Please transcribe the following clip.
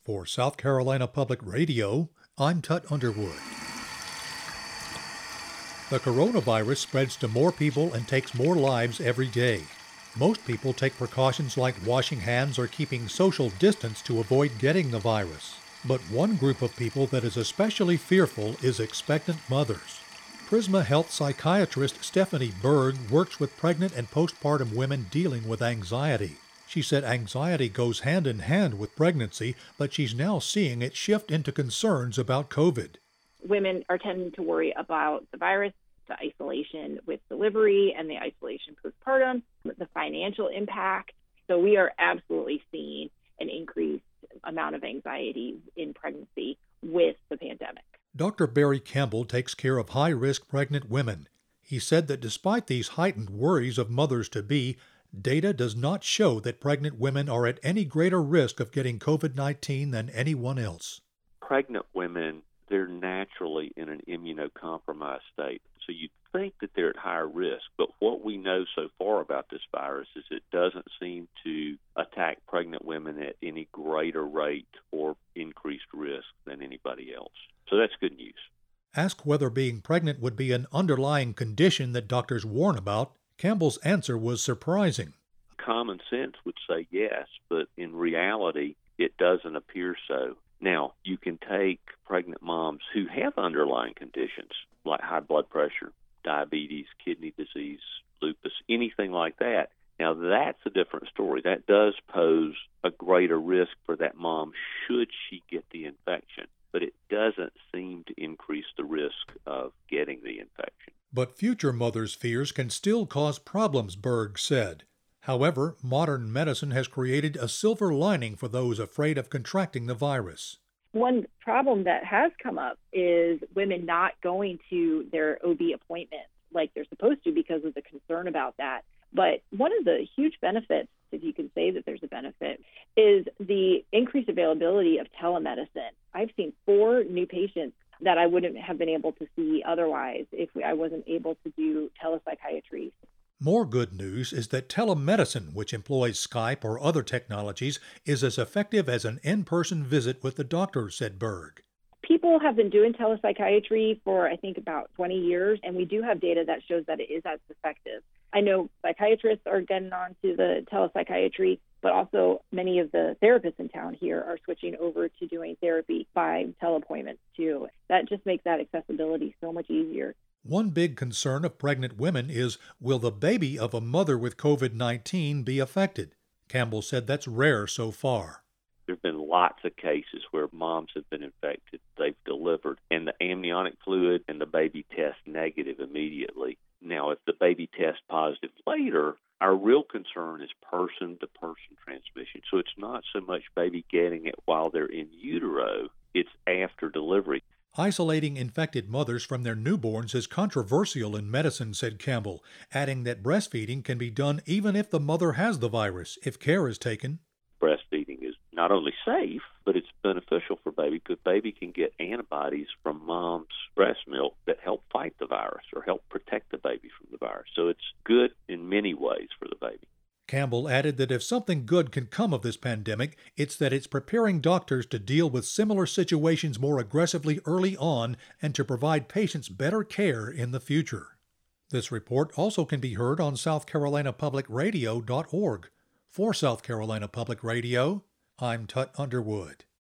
For South Carolina Public Radio, I'm Tut Underwood. The coronavirus spreads to more people and takes more lives every day. Most people take precautions like washing hands or keeping social distance to avoid getting the virus. But one group of people that is especially fearful is expectant mothers. Prisma Health psychiatrist Stephanie Berg works with pregnant and postpartum women dealing with anxiety. She said anxiety goes hand in hand with pregnancy, but she's now seeing it shift into concerns about COVID. Women are tending to worry about the virus, the isolation with delivery, and the isolation postpartum, the financial impact. So we are absolutely seeing an increased amount of anxiety in pregnancy with the pandemic. Dr. Barry Campbell takes care of high-risk pregnant women. He said that despite these heightened worries of mothers-to-be, data does not show that pregnant women are at any greater risk of getting COVID-19 than anyone else. Pregnant women, they're naturally in an immunocompromised state. So you'd think that they're at higher risk. But what we know so far about this virus is it doesn't seem to attack pregnant women at any greater rate or increased risk than anybody else. So that's good news. Asked whether being pregnant would be an underlying condition that doctors warn about, Campbell's answer was surprising. Common sense would say yes, but in reality, it doesn't appear so. Now, you can take pregnant moms who have underlying conditions like high blood pressure, diabetes, kidney disease, lupus, anything like that. Now, that's a different story. That does pose a greater risk for that mom should she get the infection, but it doesn't seem to increase the risk of getting the infection. But future mothers' fears can still cause problems, Berg said. However, modern medicine has created a silver lining for those afraid of contracting the virus. One problem that has come up is women not going to their OB appointments like they're supposed to because of the concern about that. But one of the huge benefits, if you can say that there's a benefit, is the increased availability of telemedicine. I've seen 4 new patients that I wouldn't have been able to see otherwise if I wasn't able to do telepsychiatry. More good news is that telemedicine, which employs Skype or other technologies, is as effective as an in-person visit with the doctor, said Berg. People have been doing telepsychiatry for, I think, about 20 years, and we do have data that shows that it is as effective. I know psychiatrists are getting on to the telepsychiatry, but also many of the therapists in town here are switching over to doing therapy by teleappointments, too. That just makes that accessibility so much easier. One big concern of pregnant women is, will the baby of a mother with COVID-19 be affected? Campbell said that's rare so far. There have been lots of cases where moms have been infected, they've delivered, and the amniotic fluid and the baby test negative immediately. Now, if the baby tests positive later, our real concern is person-to-person transmission. So it's not so much baby getting it while they're in utero, it's after delivery. Isolating infected mothers from their newborns is controversial in medicine, said Campbell, adding that breastfeeding can be done even if the mother has the virus, if care is taken. Breastfeeding is not only safe, but it's beneficial for baby because baby can get antibodies from mom's breast milk that help fight the virus or help protect the baby from the virus. So it's good in many ways for the baby. Campbell added that if something good can come of this pandemic, it's that it's preparing doctors to deal with similar situations more aggressively early on and to provide patients better care in the future. This report also can be heard on southcarolinapublicradio.org. For South Carolina Public Radio, I'm Tut Underwood.